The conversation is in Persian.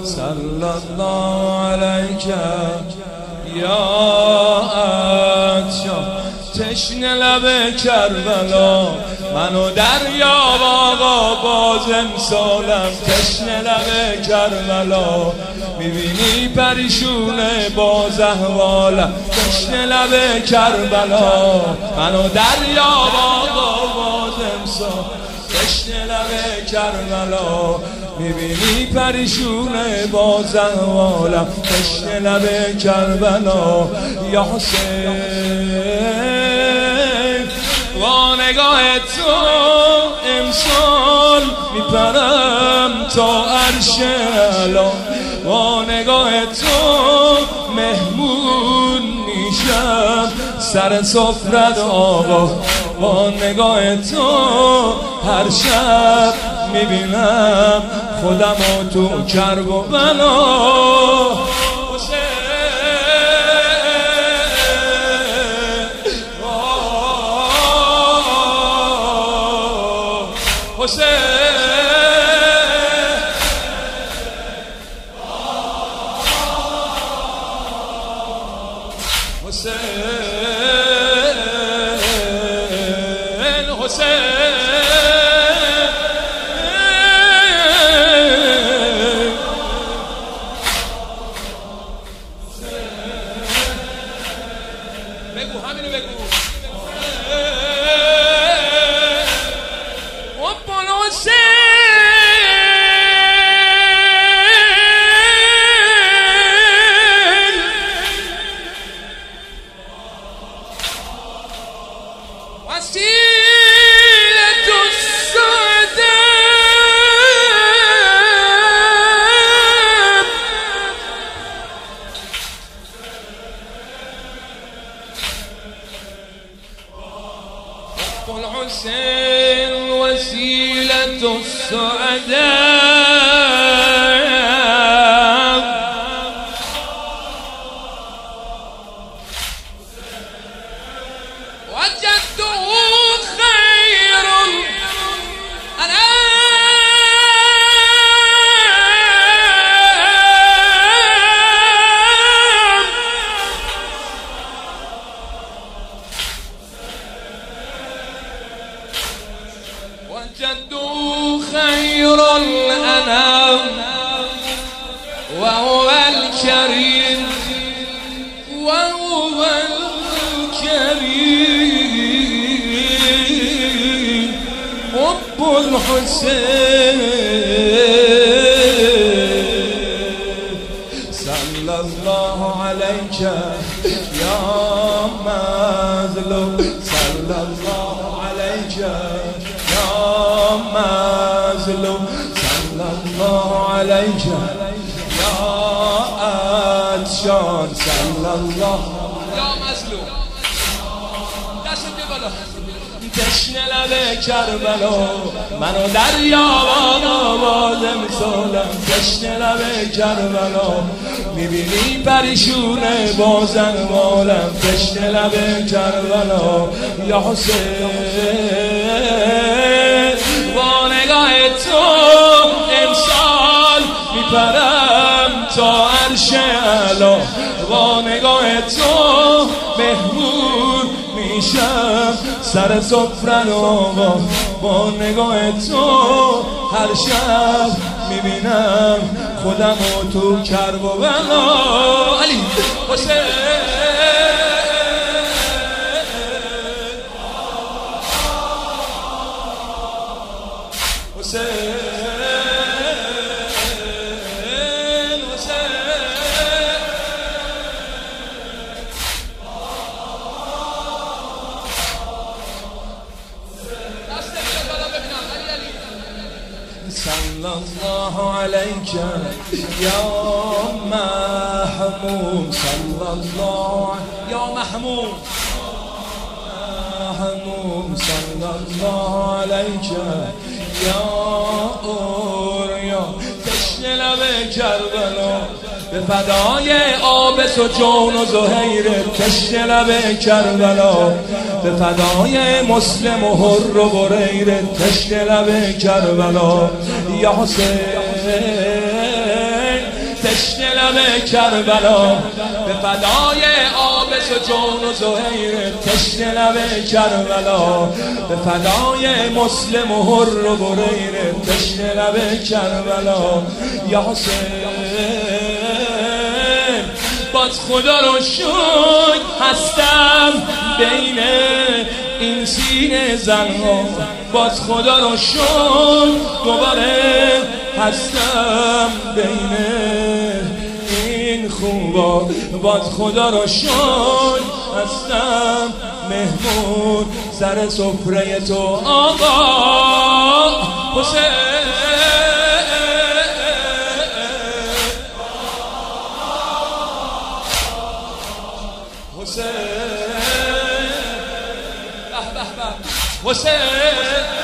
صلی الله علیک یا عطشان تشنه لب کربلا منو دریاب آقا باز امسالم تشنه لب کربلا میبینی پریشونه باز احوالم تشنه لب کربلا منو دریاب آقا باز امسال تشنه لب کربلا میبینی پریشونه باز احوالم تشنه لب کربلا یا حسین با نگاه تو امسال میپرم تا عرش اعلا با نگاه تو مهمون میشم سر سفرت آقا با نگاه تو هر شب میبینم خودمو تو کرب و بلا الحسين وسيلة السعداء وجدته خير وجدوا خير الأنام وهو الكريم وهو الكريم حب الحسين صلى الله عليك يا مظلوم صلى الله عليك مظلوم صلى الله عليك يا عطشان صلى الله يا مظلوم دست بالا تشنه لب کربلا منو دریاب آقا باز امسالم تشنه لب کربلا میبینی پریشونه باز احوالم تشنه لب کربلا یا حسین با نگاه تو امسال میپرم تا عرش اعلا با نگاه تو مهمون میشم سر سفرت آقا با نگاه تو هر شب میبینم خودمو تو کرب و بلا علی حسین صلى الله عليك يا محمود صلى الله يا محمود صلى الله عليك يا أوريا تشنه لب کربلا به فدای آبس و جون و زهیر تشنه لب کربلا به فدای مسلم و حر و بریر تشنه لب کربلا یا حسین تشنه لب کربلا، به فدای آبس و جون و زهیر تشنه لب کربلا، به فدای مسلم و حر و بریر تشنه لب کربلا. یا حسین باز خدا رو شکر هستم بین این سینه زنها، باز خدا رو شکر دوباره هستم بین این خوبا، باز خدا رو شکر هستم مهمون سر سفره تو آقا حسین. حسین حسین